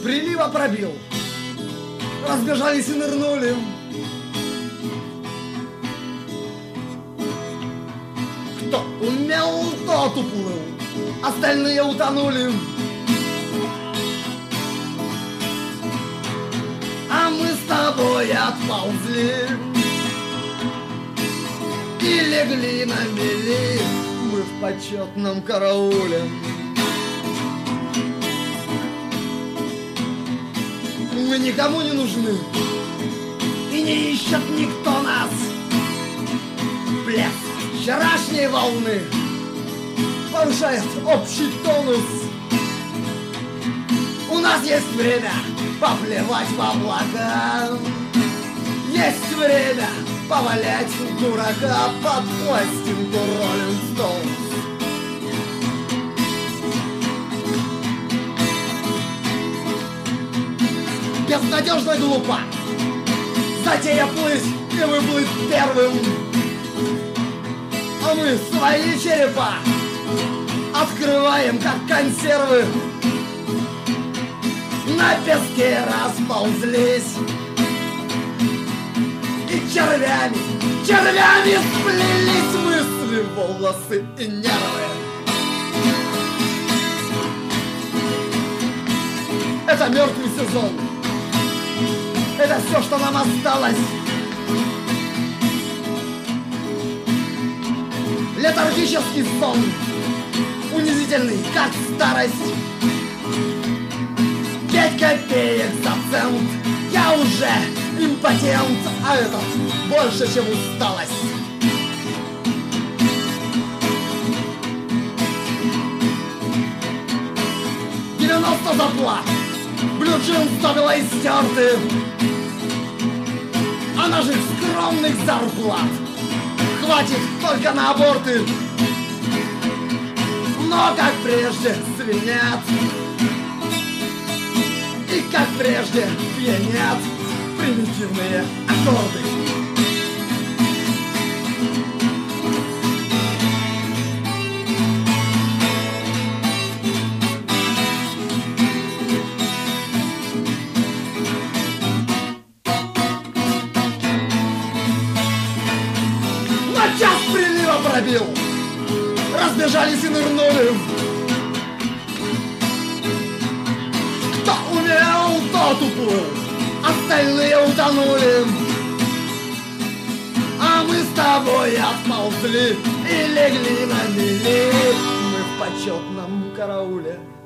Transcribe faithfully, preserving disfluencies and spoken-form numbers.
прилива пробил, разбежались и нырнули. Кто умел, тот уплыл, остальные утонули. А мы с тобой отползли и легли на мели, мы в почетном карауле. Мы никому не нужны, и не ищет никто нас. Плеск вчерашней волны повышает общий тонус. У нас есть время поплевать в облака, есть время повалять дурака под пластинку Rolling Stones. Безнадежно глупо затея плыть и выплыть первым. А мы свои черепа открываем, как консервы. На песке расползлись и червями, червями сплелись мысли, волосы и нервы. Это мертвый сезон. Это все, что нам осталось. Летаргический сон, унизительный, как старость. Пять копеек за цент, я уже импотент, а это больше, чем усталость. девяносто зарплат, блюджин стабила истерты, а наших скромных зарплат хватит только на аборты. Но как прежде звенят, и как прежде пьянят примитивные аккорды. На час прилива пробил, разбежались и нырнули. Кто умел, тот уплыл, остальные утонули. А мы с тобой отползли и легли на мели, мы в почетном карауле.